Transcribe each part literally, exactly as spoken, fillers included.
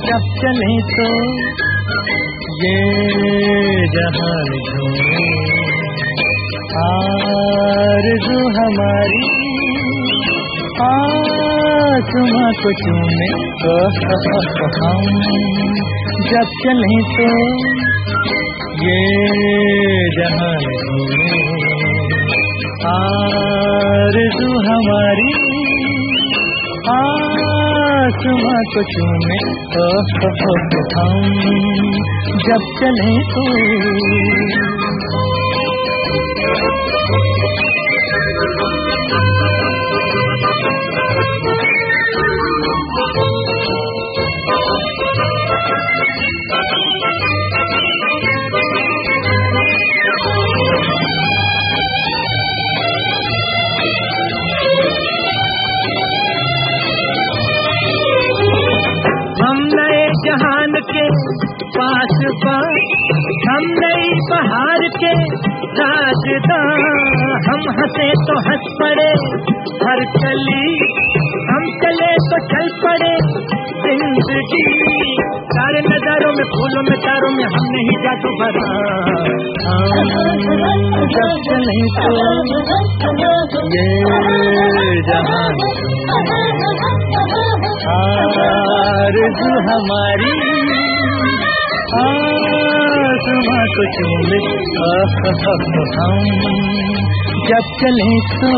जब चले तो ये जहान झूमे, आरज़ू हमारी आसमां को चूमे। हम जब चले तो ये जहान झूमे, आरज़ू हमारी आसमां को चूमे। हम जब चले तो जहान के पास पास, हम नई बहार के राजदां। हम हंसे तो हंस पड़े हर कली, हम चले तो चल पड़े जिंदगी। सारे नजारों में फूलों में तारों में हमने ही जादू भरा। जब चले तो ये जहान आरज़ू हमारी आसमां को चूमे। हम जब चले तो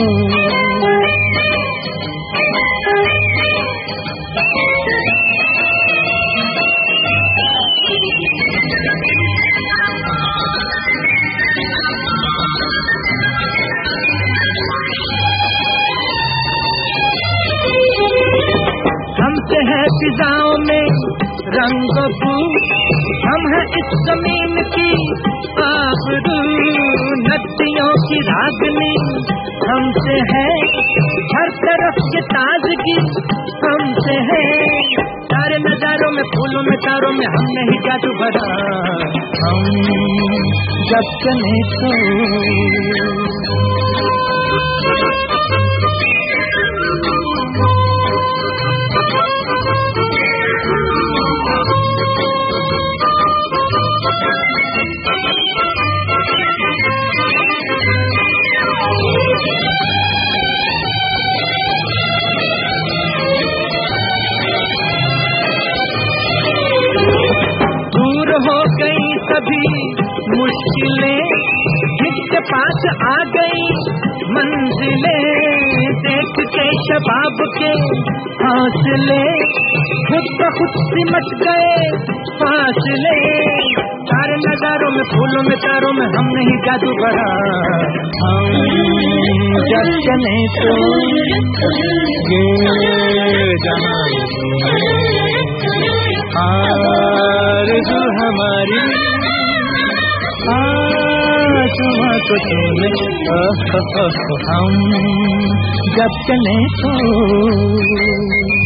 हमसे है फिजाओं में रंग बू, हम है इस जमीन की आबरू। नदियों की रागनी हमसे है, हर तरफ ये ताजगी हमसे है। सारे नजारों में फूलों में तारों में हमने ही जादू भरा। हम जब चले तो दूर हो गई सभी मुश्किलें, जिसके पास आ गई मंजिलें। देख के शबाब के हौसले खुद ब खुद सिमट गए फासले। सारे नजारों में फूलों में तारों में हमने ही जादू भरा। हम जब चले तो ये जहान आरज़ू हमारी आसमां को चूमे। हम जब चले तो